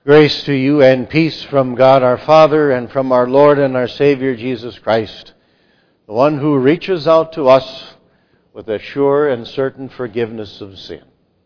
Grace to you and peace from God our Father and from our Lord and our Savior Jesus Christ, the one who reaches out to us with a sure and certain forgiveness of sin.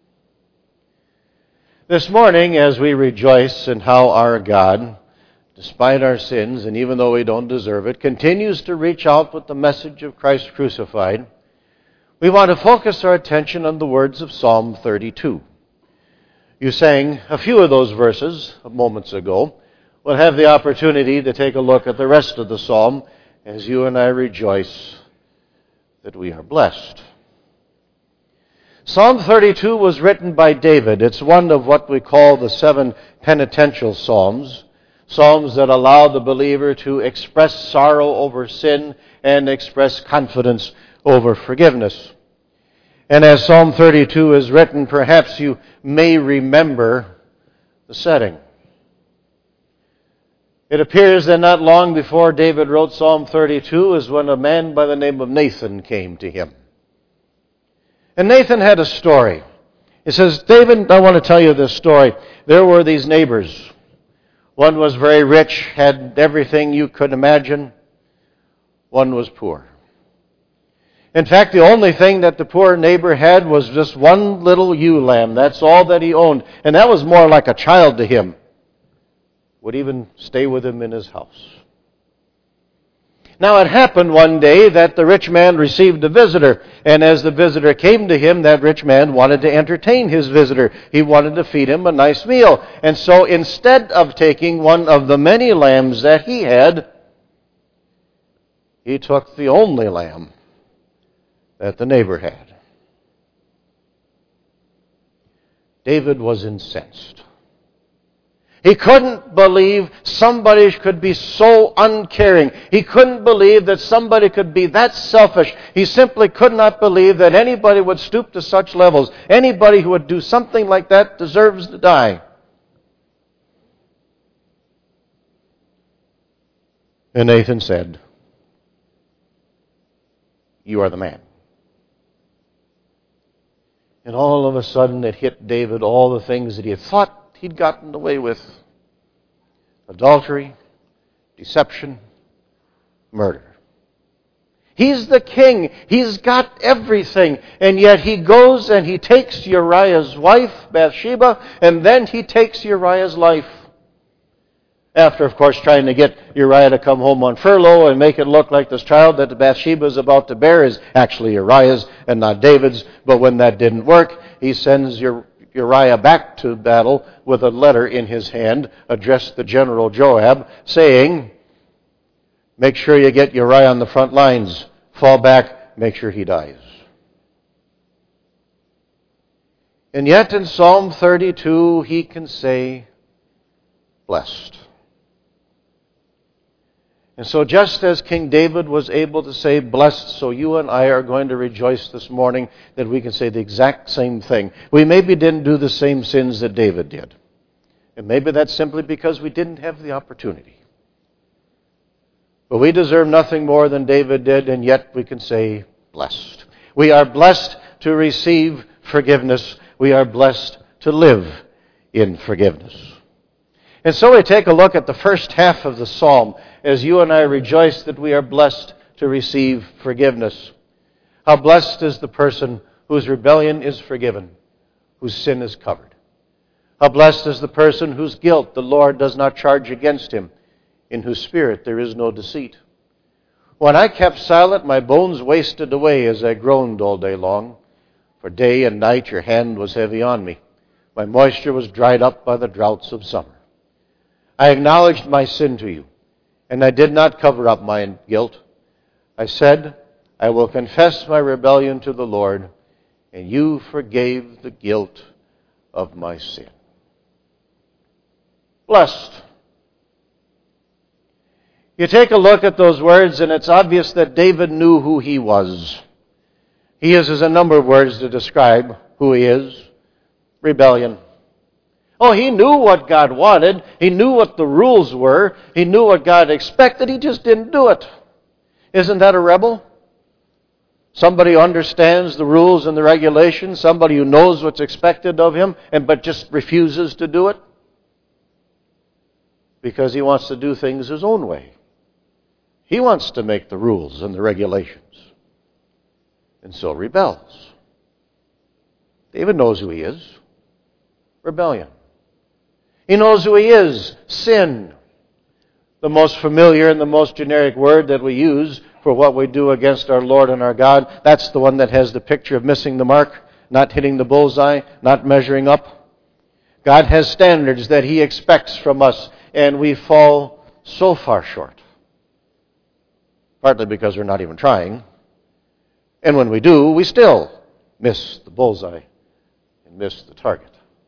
This morning, as we rejoice in how our God, despite our sins, and even though we don't deserve it, continues to reach out with the message of Christ crucified, we want to focus our attention on the words of Psalm 32. You sang a few of those verses moments ago. We'll have the opportunity to take a look at the rest of the psalm as you and I rejoice that we are blessed. Psalm 32 was written by David. It's one of what we call the 7 penitential psalms, psalms that allow the believer to express sorrow over sin and express confidence over forgiveness. And as Psalm 32 is written, perhaps you may remember the setting. It appears that not long before David wrote Psalm 32 is when a man by the name of Nathan came to him. And Nathan had a story. He says, David, I want to tell you this story. There were these neighbors. One was very rich, had everything you could imagine. One was poor. In fact, the only thing that the poor neighbor had was just one little ewe lamb. That's all that he owned. And that was more like a child to him. Would even stay with him in his house. Now it happened one day that the rich man received a visitor. And as the visitor came to him, that rich man wanted to entertain his visitor. He wanted to feed him a nice meal. And so instead of taking one of the many lambs that he had, he took the only lamb that the neighbor had. David was incensed. He couldn't believe somebody could be so uncaring. He couldn't believe that somebody could be that selfish. He simply could not believe that anybody would stoop to such levels. Anybody who would do something like that deserves to die. And Nathan said, "You are the man." And all of a sudden it hit David all the things that he had thought he'd gotten away with. Adultery, deception, murder. He's the king. He's got everything. And yet he goes and he takes Uriah's wife, Bathsheba, and then he takes Uriah's life. After, of course, trying to get Uriah to come home on furlough and make it look like this child that Bathsheba is about to bear is actually Uriah's and not David's. But when that didn't work, he sends Uriah back to battle with a letter in his hand addressed to General Joab saying, make sure you get Uriah on the front lines. Fall back, make sure he dies. And yet in Psalm 32 he can say, blessed. And so just as King David was able to say blessed, so you and I are going to rejoice this morning that we can say the exact same thing. We maybe didn't do the same sins that David did. And maybe that's simply because we didn't have the opportunity. But we deserve nothing more than David did, and yet we can say blessed. We are blessed to receive forgiveness. We are blessed to live in forgiveness. And so we take a look at the first half of the psalm as you and I rejoice that we are blessed to receive forgiveness. How blessed is the person whose rebellion is forgiven, whose sin is covered. How blessed is the person whose guilt the Lord does not charge against him, in whose spirit there is no deceit. When I kept silent, my bones wasted away as I groaned all day long. For day and night your hand was heavy on me. My moisture was dried up by the droughts of summer. I acknowledged my sin to you, and I did not cover up my guilt. I said, I will confess my rebellion to the Lord, and you forgave the guilt of my sin. Blessed. You take a look at those words, and it's obvious that David knew who he was. He uses a number of words to describe who he is. Rebellion. Oh, he knew what God wanted. He knew what the rules were. He knew what God expected. He just didn't do it. Isn't that a rebel? Somebody who understands the rules and the regulations, somebody who knows what's expected of him, but just refuses to do it. because he wants to do things his own way. He wants to make the rules and the regulations, and so rebels. David knows who he is. Rebellion. He knows who he is. Sin. The most familiar and the most generic word that we use for what we do against our Lord and our God. That's the one that has the picture of missing the mark, not hitting the bullseye, not measuring up. God has standards that he expects from us, and we fall so far short. Partly because we're not even trying. And when we do, we still miss the bullseye and miss the target.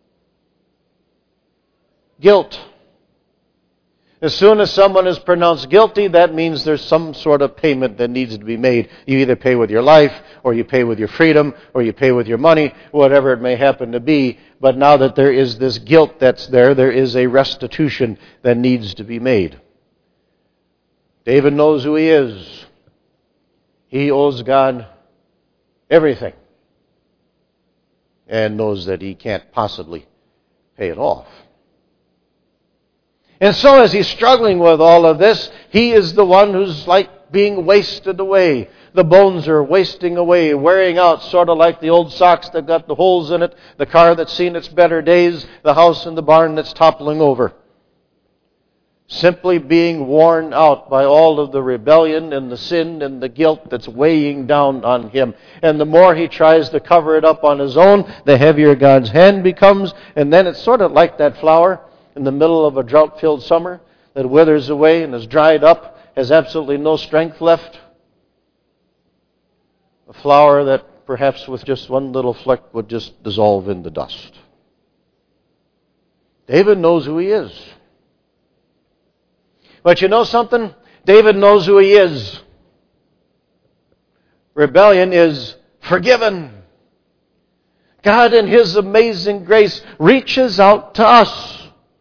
Guilt. As soon as someone is pronounced guilty, that means there's some sort of payment that needs to be made. You either pay with your life, or you pay with your freedom, or you pay with your money, whatever it may happen to be. But now that there is this guilt that's there, there is a restitution that needs to be made. David knows who he is. He owes God everything, and knows that he can't possibly pay it off. And so as he's struggling with all of this, he is the one who's like being wasted away. The bones are wasting away, wearing out, sort of like the old socks that got the holes in it, the car that's seen its better days, the house and the barn that's toppling over. Simply being worn out by all of the rebellion and the sin and the guilt that's weighing down on him. And the more he tries to cover it up on his own, the heavier God's hand becomes. And then it's sort of like that flower in the middle of a drought-filled summer that withers away and is dried up, has absolutely no strength left. A flower that perhaps with just one little fleck would just dissolve in the dust. David knows who he is. But you know something? David knows who he is. Rebellion is forgiven. God in his amazing grace reaches out to us.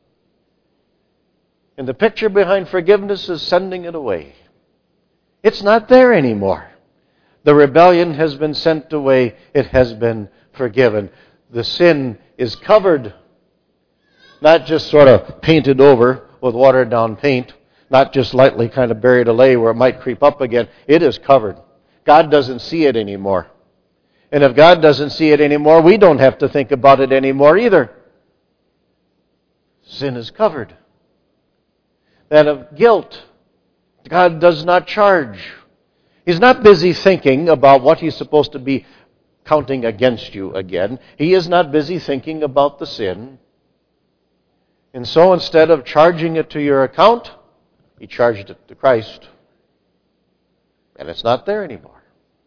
And the picture behind forgiveness is sending it away. It's not there anymore. The rebellion has been sent away. It has been forgiven. The sin is covered. Not just sort of painted over with watered down paint. Not just lightly kind of buried away where it might creep up again. It is covered. God doesn't see it anymore. And if God doesn't see it anymore, we don't have to think about it anymore either. Sin is covered. That of guilt, God does not charge. He's not busy thinking about what he's supposed to be counting against you again. He is not busy thinking about the sin. And so instead of charging it to your account, he charged it to Christ. And it's not there anymore.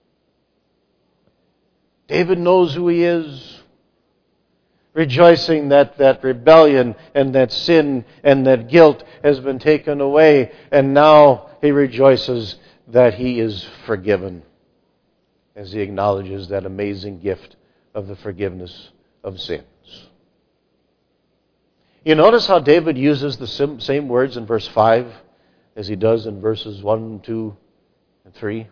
David knows who he is. Rejoicing that that rebellion and that sin and that guilt has been taken away. And now he rejoices that he is forgiven as he acknowledges that amazing gift of the forgiveness of sins. You notice how David uses the same words in verse 5 as he does in verses 1, 2, and 3?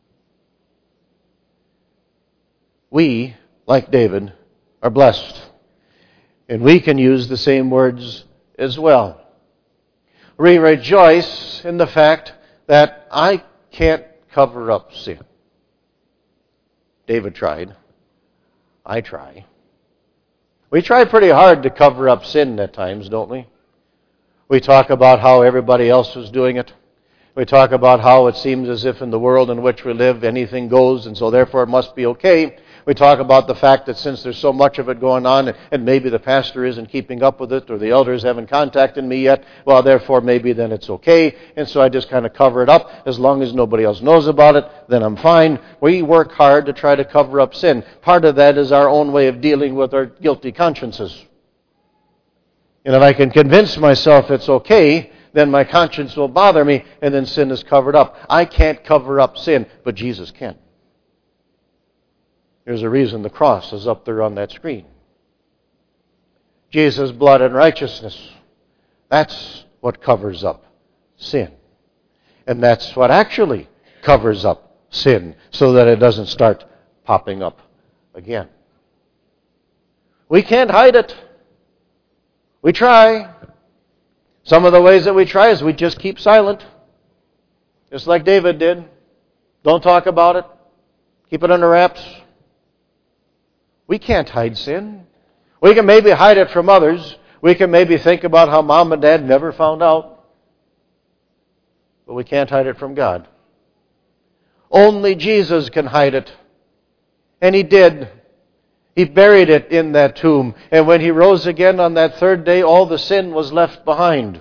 We, like David, are blessed. And we can use the same words as well. We rejoice in the fact that I can't cover up sin. David tried. I try. We try pretty hard to cover up sin at times, don't we? We talk about how everybody else is doing it. We talk about how it seems as if in the world in which we live, anything goes, and so therefore it must be okay. We talk about the fact that since there's so much of it going on, and maybe the pastor isn't keeping up with it, or the elders haven't contacted me yet, well, therefore maybe then it's okay, and so I just kind of cover it up. As long as nobody else knows about it, then I'm fine. We work hard to try to cover up sin. Part of that is our own way of dealing with our guilty consciences. And if I can convince myself it's okay, then my conscience will bother me, and then sin is covered up. I can't cover up sin, but Jesus can. There's a reason the cross is up there on that screen. Jesus' blood and righteousness. That's what covers up sin. And that's what actually covers up sin so that it doesn't start popping up again. We can't hide it. We try. Some of the ways that we try is we just keep silent, just like David did. Don't talk about it. Keep it under wraps. We can't hide sin. We can maybe hide it from others. We can maybe think about how mom and dad never found out. But we can't hide it from God. Only Jesus can hide it. And He did. He buried it in that tomb. And when He rose again on that third day, all the sin was left behind.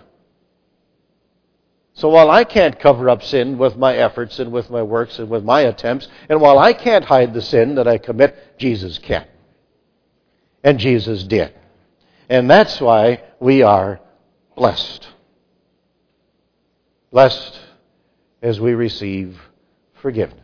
So while I can't cover up sin with my efforts and with my works and with my attempts, and while I can't hide the sin that I commit, Jesus can. And Jesus did. And that's why we are blessed. Blessed as we receive forgiveness.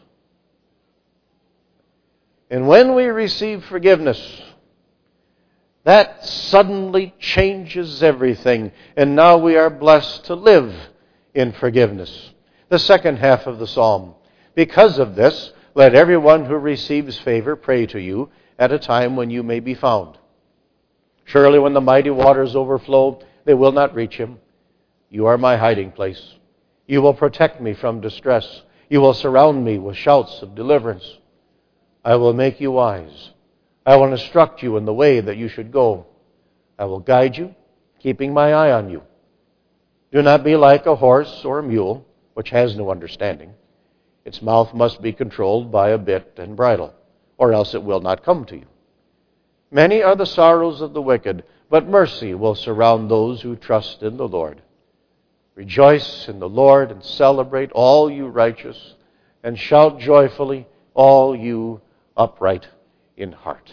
And when we receive forgiveness, that suddenly changes everything. And now we are blessed to live in forgiveness. The second half of the psalm. Because of this, let everyone who receives favor pray to you at a time when you may be found. Surely when the mighty waters overflow, they will not reach him. You are my hiding place. You will protect me from distress. You will surround me with shouts of deliverance. I will make you wise. I will instruct you in the way that you should go. I will guide you, keeping my eye on you. Do not be like a horse or a mule, which has no understanding. Its mouth must be controlled by a bit and bridle, or else it will not come to you. Many are the sorrows of the wicked, but mercy will surround those who trust in the Lord. Rejoice in the Lord and celebrate, all you righteous, and shout joyfully, all you upright in heart.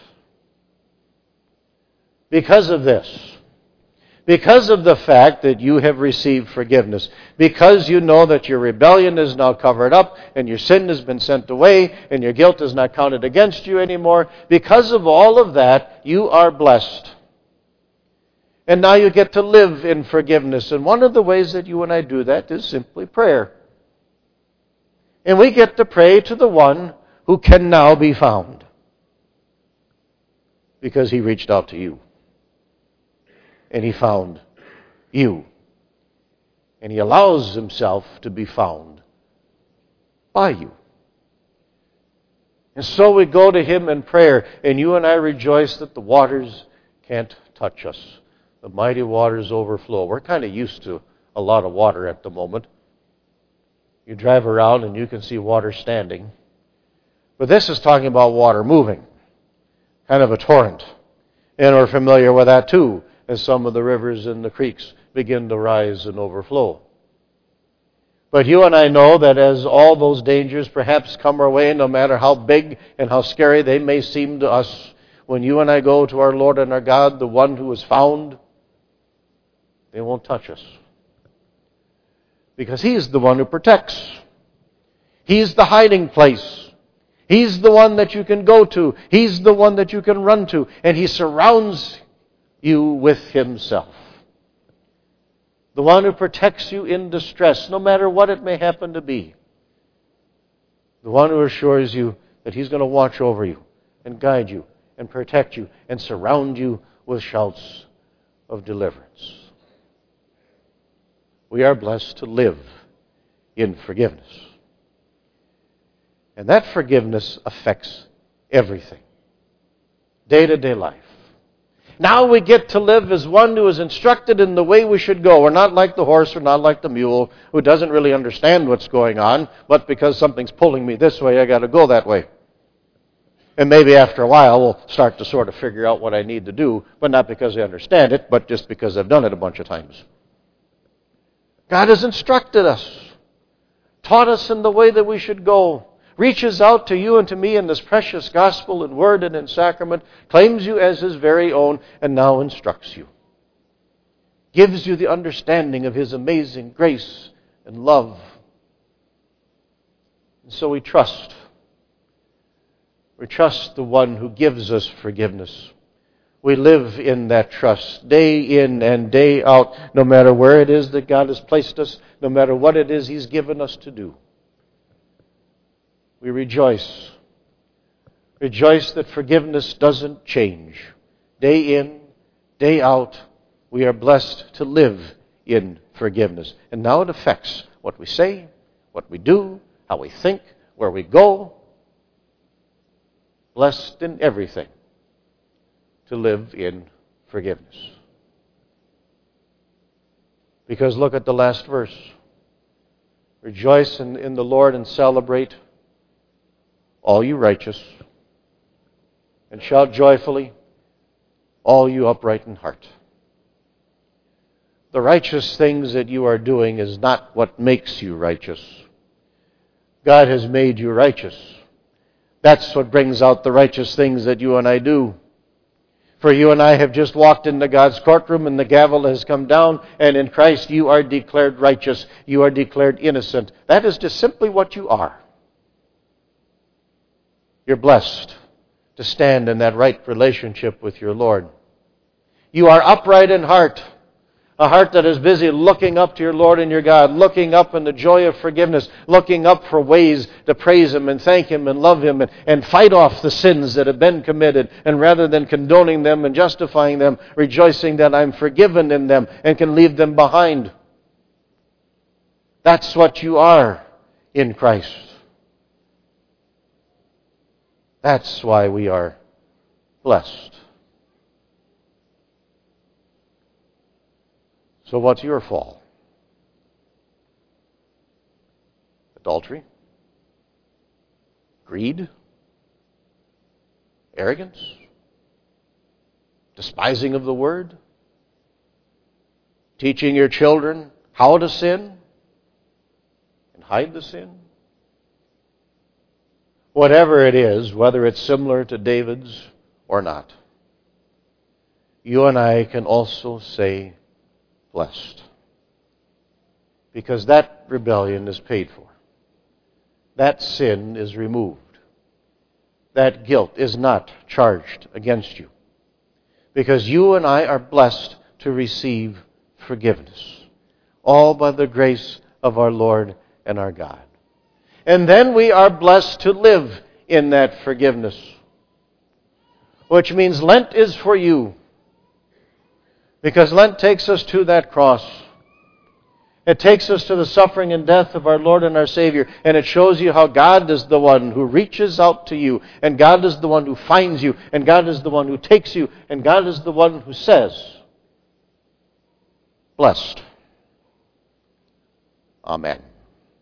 Because of this, because of the fact that you have received forgiveness, because you know that your rebellion is now covered up and your sin has been sent away and your guilt is not counted against you anymore, because of all of that, you are blessed. And now you get to live in forgiveness. And one of the ways that you and I do that is simply prayer. And we get to pray to the one who can now be found, because He reached out to you. And He found you. And He allows Himself to be found by you. And so we go to Him in prayer, and you and I rejoice that the waters can't touch us. The mighty waters overflow. We're kind of used to a lot of water at the moment. You drive around and you can see water standing. But this is talking about water moving. Kind of a torrent. And we're familiar with that too, as some of the rivers and the creeks begin to rise and overflow. But you and I know that as all those dangers perhaps come our way, no matter how big and how scary they may seem to us, when you and I go to our Lord and our God, the one who is found, they won't touch us. Because He's the one who protects. He's the hiding place. He's the one that you can go to. He's the one that you can run to. And He surrounds you with Himself. The one who protects you in distress, no matter what it may happen to be. The one who assures you that He's going to watch over you and guide you and protect you and surround you with shouts of deliverance. We are blessed to live in forgiveness. And that forgiveness affects everything. Day-to-day life. Now we get to live as one who is instructed in the way we should go. We're not like the horse, we're not like the mule, who doesn't really understand what's going on, but because something's pulling me this way, I got to go that way. And maybe after a while we'll start to sort of figure out what I need to do, but not because I understand it, but just because I've done it a bunch of times. God has instructed us, taught us in the way that we should go, reaches out to you and to me in this precious gospel and word and in sacrament, claims you as His very own, and now instructs you. Gives you the understanding of His amazing grace and love. And so we trust. We trust the one who gives us forgiveness. We live in that trust, day in and day out, no matter where it is that God has placed us, no matter what it is He's given us to do. We rejoice. Rejoice that forgiveness doesn't change. Day in, day out, we are blessed to live in forgiveness. And now it affects what we say, what we do, how we think, where we go. Blessed in everything to live in forgiveness. Because look at the last verse. Rejoice in the Lord and celebrate, all you righteous, and shout joyfully, all you upright in heart. The righteous things that you are doing is not what makes you righteous. God has made you righteous. That's what brings out the righteous things that you and I do. For you and I have just walked into God's courtroom and the gavel has come down, and in Christ you are declared righteous. You are declared innocent. That is just simply what you are. You're blessed to stand in that right relationship with your Lord. You are upright in heart. A heart that is busy looking up to your Lord and your God, looking up in the joy of forgiveness, looking up for ways to praise Him and thank Him and love Him and fight off the sins that have been committed. And rather than condoning them and justifying them, rejoicing that I'm forgiven in them and can leave them behind. That's what you are in Christ. That's why we are blessed. So what's your fall? Adultery? Greed? Arrogance? Despising of the Word? Teaching your children how to sin and hide the sin? Whatever it is, whether it's similar to David's or not, you and I can also say, blessed. Because that rebellion is paid for. That sin is removed. That guilt is not charged against you. Because you and I are blessed to receive forgiveness. All by the grace of our Lord and our God. And then we are blessed to live in that forgiveness. Which means Lent is for you. Because Lent takes us to that cross. It takes us to the suffering and death of our Lord and our Savior. And it shows you how God is the one who reaches out to you. And God is the one who finds you. And God is the one who takes you. And God is the one who says, blessed. Amen.